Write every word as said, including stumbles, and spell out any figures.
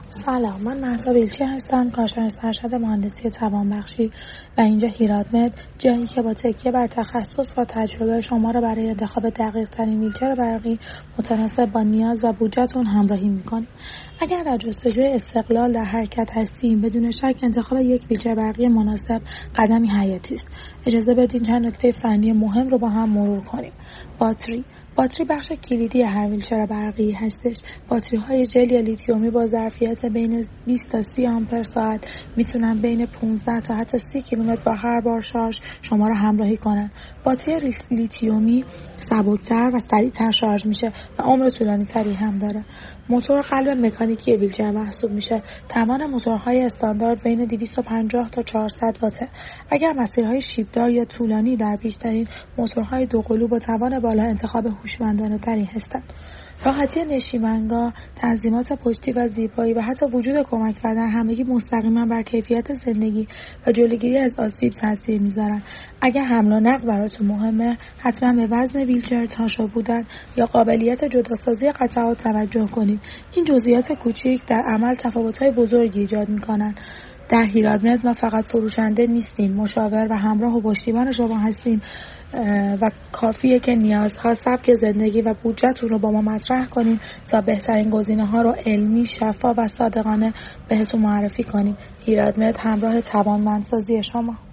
سلام، من مهسا ویلچی هستم، کارشناس ارشد مهندسی توانبخشی و اینجا هیرادمد، جایی که با تکیه بر تخصص و تجربه شما را برای انتخاب دقیق ترین ویلچر برقی متناسب با نیاز و بودجه‌تون همراهی می‌کنیم. اگر در جستجوی استقلال در حرکت هستیم، بدون شک انتخاب یک ویلچر برقی مناسب قدمی حیاتی است. اجازه بدین چند نکته فنی مهم رو با هم مرور کنیم. باتری باتری بخش کلیدی هر ویلچر برقی هستش. باتری های ژل یا لیتیومی با ظرفیت بین بیست تا سی آمپر ساعت میتونن بین پانزده تا حتی سی کیلومتر با هر بار شارژ شما را همراهی کنن. باتری لیتیومی سبکتر و سریعتر شارژ میشه و عمر طولانی تری هم داره. موتور قلب مکانیکی ویلچر محسوب میشه. توان موتورهای استاندارد بین دویست و پنجاه تا چهارصد واته. اگر مسیرهای شیبدار یا طولانی در پیش دارین، موتورهای دو قلو با توان بالا انتخاب هوشمندانه تری هستند. راحتی نشیمنگاه، تنظیمات پشتی و زیبایی و حتی وجود کمک بدن همگی مستقیما بر کیفیت زندگی و جلوگیری از آسیب تاثیر میذارن. اگر حمل و نقل براتون مهمه، حتما به وزن ویلچر، تاشو بودن یا قابلیت جداسازی قطعات توجه کنید. این جزئیات کوچیک در عمل تفاوت‌های بزرگی ایجاد میکنن. در هیرادمد ما فقط فروشنده نیستیم، مشاور و همراه و پشتیبان شما هستیم و کافیه که نیازها، سبک زندگی و بودجه‌تون رو با ما مطرح کنیم تا بهترین گزینه‌ها رو علمی، شفاف و صادقانه بهتون معرفی کنیم. هیرادمد، همراه توانمندسازی شما.